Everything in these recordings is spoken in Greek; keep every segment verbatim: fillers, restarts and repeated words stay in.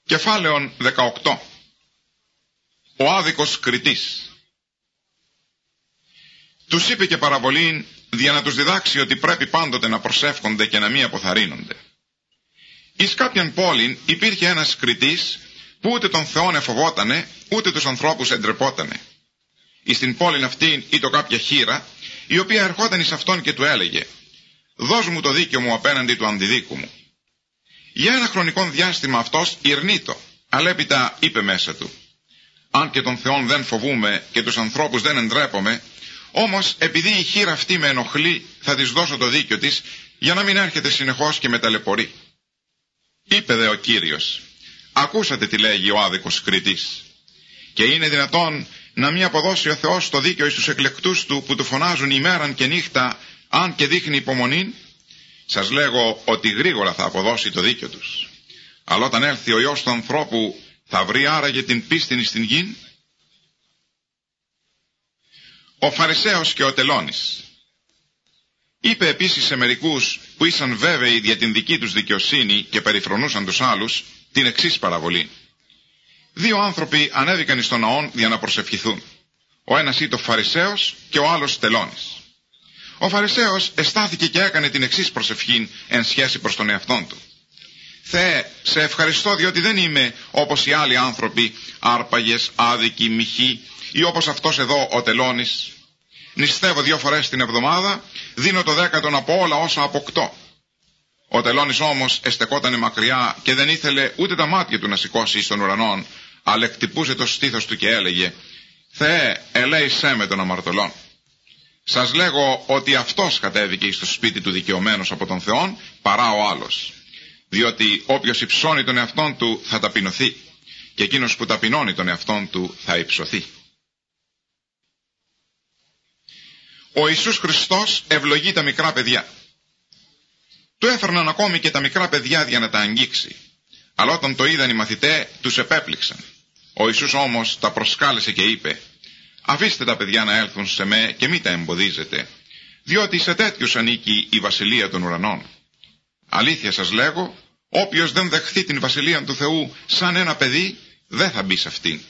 Κεφάλαιον δεκαοκτώ. Ο άδικος κριτής. Τους είπε και παραβολήν για να τους διδάξει ότι πρέπει πάντοτε να προσεύχονται και να μην αποθαρρύνονται. Εις κάποιαν πόλην υπήρχε ένας κριτής που ούτε τον Θεόν εφοβότανε, ούτε τους ανθρώπους εντρεπότανε. Εις την πόλην αυτήν ήτο κάποια χήρα, η οποία ερχόταν εις αυτόν και του έλεγε: «Δώσ' μου το δίκαιο μου απέναντι του αντιδίκου μου». Για ένα χρονικό διάστημα αυτός ηρνήτο, αλλά έπειτα είπε μέσα του: «Αν και τον Θεόν δεν φοβούμε και τους ανθρώπους δεν εντρέπομαι, όμως επειδή η χήρα αυτή με ενοχλεί, θα της δώσω το δίκιο της, για να μην έρχεται συνεχώς και με ταλαιπωρεί». Είπε δε ο Κύριος: «Ακούσατε τι λέγει ο άδικος κριτής. Και είναι δυνατόν να μην αποδώσει ο Θεός το δίκαιο εις τους εκλεκτούς του που του φωνάζουν ημέραν και νύχτα, αν και δείχνει υπομονήν? Σας λέγω ότι γρήγορα θα αποδώσει το δίκαιο τους. Αλλά όταν έλθει ο Υιός του ανθρώπου, θα βρει άραγε την πίστην στην γην?» Ο Φαρισαίος και ο τελώνης. Είπε επίσης σε μερικούς που ήσαν βέβαιοι για την δική τους δικαιοσύνη και περιφρονούσαν τους άλλους την εξής παραβολή. Δύο άνθρωποι ανέβηκαν εις τον ναόν για να προσευχηθούν. Ο ένας ήτο Φαρισαίος και ο άλλος τελώνης. Ο Φαρισαίος εστάθηκε και έκανε την εξής προσευχήν εν σχέση προς τον εαυτόν του. «Θεέ, σε ευχαριστώ διότι δεν είμαι όπως οι άλλοι άνθρωποι, άρπαγες, άδικοι, μοιχοί, ή όπως αυτός εδώ ο τελώνης. Νηστεύω δύο φορές την εβδομάδα, δίνω το δέκατον από όλα όσα αποκτώ». Ο τελώνης όμως εστεκότανε μακριά και δεν ήθελε ούτε τα μάτια του να σηκώσει εις τον ουρανόν, αλλά εκτυπούσε το στήθος του και έλεγε: «Θεέ, ελέησέ με των αμαρτωλών». Σας λέγω ότι αυτός κατέβηκε εις το σπίτι του δικαιωμένος από τον Θεόν παρά ο άλλος. Διότι όποιος υψώνει τον εαυτόν του θα ταπεινωθεί, και εκείνος που ταπεινώνει τον εαυτόν του θα υψωθεί. Ο Ιησούς Χριστός ευλογεί τα μικρά παιδιά. Του έφερναν ακόμη και τα μικρά παιδιά για να τα αγγίξει. Αλλά όταν το είδαν οι μαθητές, τους επέπληξαν. Ο Ιησούς όμως τα προσκάλεσε και είπε: «Αφήστε τα παιδιά να έλθουν σε με και μη τα εμποδίζετε, διότι σε τέτοιους ανήκει η βασιλεία των ουρανών. Αλήθεια σας λέγω, όποιος δεν δεχθεί την βασιλεία του Θεού σαν ένα παιδί, δεν θα μπει σε αυτήν».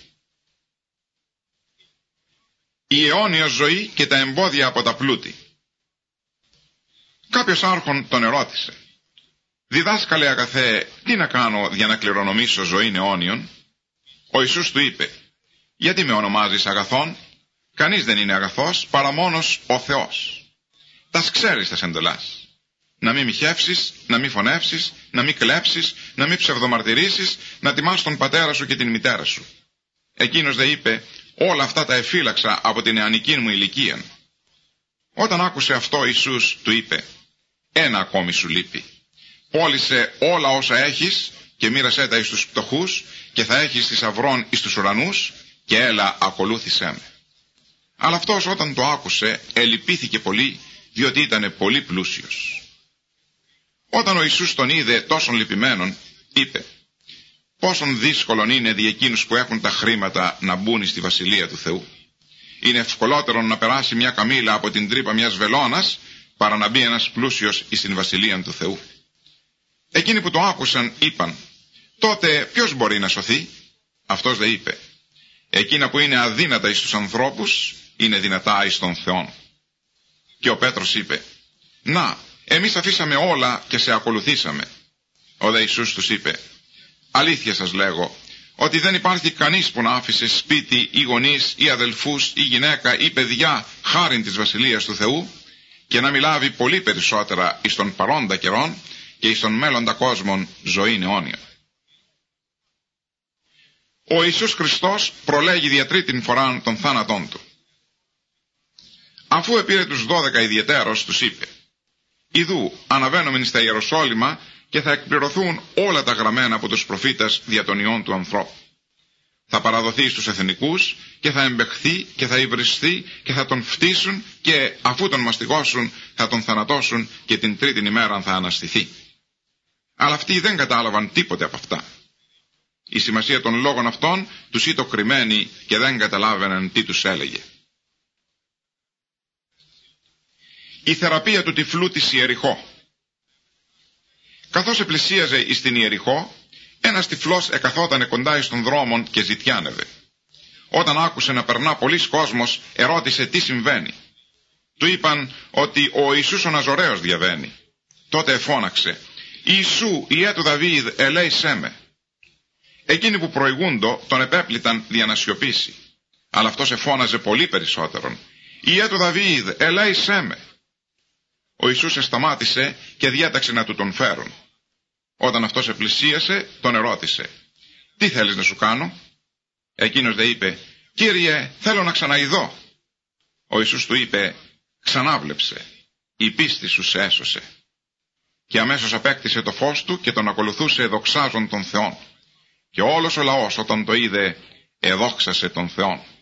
Η αιώνιος ζωή και τα εμπόδια από τα πλούτη. Κάποιος άρχον τον ερώτησε: «Διδάσκαλε αγαθέ, τι να κάνω για να κληρονομήσω ζωήν αιώνιον?» Ο Ιησούς του είπε: «Γιατί με ονομάζεις αγαθόν? Κανείς δεν είναι αγαθός παρά μόνος ο Θεός. Τας ξέρεις τας εντολάς. Να μην μοιχεύσεις, να μην φωνεύσεις, να μην κλέψεις, να μην ψευδομαρτυρήσεις, να τιμάς τον πατέρα σου και την μητέρα σου». Εκείνος δε είπε: «Όλα αυτά τα εφύλαξα από την νεανική μου ηλικία». Όταν άκουσε αυτό ο Ιησούς του είπε: «Ένα ακόμη σου λείπει. Πώλησε όλα όσα έχεις και μοίρασέ τα εις τους πτωχούς και θα έχεις θησαυρών εις τους ουρανούς, και έλα ακολούθησέ με». Αλλά αυτός όταν το άκουσε ελυπήθηκε πολύ, διότι ήταν πολύ πλούσιος. Όταν ο Ιησούς τον είδε τόσον λυπημένον, είπε: «Πόσον δύσκολον είναι δι' εκείνους που έχουν τα χρήματα να μπουν στη βασιλεία του Θεού. Είναι ευκολότερο να περάσει μια καμήλα από την τρύπα μιας βελόνας, παρά να μπει ένας πλούσιος εις την βασιλεία του Θεού». Εκείνοι που το άκουσαν είπαν: «Τότε ποιος μπορεί να σωθεί?» Αυτός δε είπε: «Εκείνα που είναι αδύνατα εις τους ανθρώπους, είναι δυνατά εις τον Θεόν». Και ο Πέτρος είπε: «Να, εμείς αφήσαμε όλα και σε ακολουθήσαμε». Ο δε Ιησούς τους είπε: «Αλήθεια σας λέγω, ότι δεν υπάρχει κανείς που να άφησε σπίτι ή γονείς ή αδελφούς ή γυναίκα ή παιδιά χάριν της βασιλείας του Θεού, και να μιλάβει πολύ περισσότερα εις τον παρόντα καιρόν και εις τον μέλλοντα κόσμον ζωήν αιώνια». Ο Ιησούς Χριστός προλέγει δια τρίτην φοράν των θάνατών του. Αφού επήρε τους δώδεκα ιδιαιτέρως, τους είπε: «Ιδού αναβαίνομεν στα Ιεροσόλυμα και θα εκπληρωθούν όλα τα γραμμένα από τους προφήτας δια των ιών του ανθρώπου. Θα παραδοθεί στους εθνικούς και θα εμπεχθεί και θα υβριστεί και θα τον φτύσουν, και αφού τον μαστιγώσουν θα τον θανατώσουν, και την τρίτην ημέρα θα αναστηθεί». Αλλά αυτοί δεν κατάλαβαν τίποτε από αυτά. Η σημασία των λόγων αυτών τους ήτο κρυμμένη και δεν καταλάβαιναν τι τους έλεγε. Η θεραπεία του τυφλού της Ιεριχώ. Καθώς επλησίαζε εις την Ιεριχώ, Ένας τυφλός εκαθότανε κοντά εις των δρόμων και ζητιάνευε. Όταν άκουσε να περνά πολλής κόσμος, ερώτησε τι συμβαίνει. Του είπαν ότι ο Ιησούς ο Ναζωραίος διαβαίνει. Τότε εφώναξε, «Ιησού, Ιε του Δαβίδ, ελέησέ με». Εκείνοι που προηγούντο τον επέπληταν δια να σιωπήσει. Αλλά αυτός εφώναζε πολύ περισσότερον, «Ιε του Δαβίδ, ελέησέ με». Ο Ιησούς εσταμάτησε και διέταξε να του τον φέρουν. Όταν αυτός επλησίασε, τον ερώτησε, «Τι θέλεις να σου κάνω?» Εκείνος δε είπε, «Κύριε, θέλω να ξαναειδώ». Ο Ιησούς του είπε, «Ξανάβλεψε, η πίστη σου σε έσωσε». Και αμέσως απέκτησε το φως του και τον ακολουθούσε δοξάζον τον Θεόν. Και όλος ο λαός όταν το είδε, εδόξασε τον Θεόν.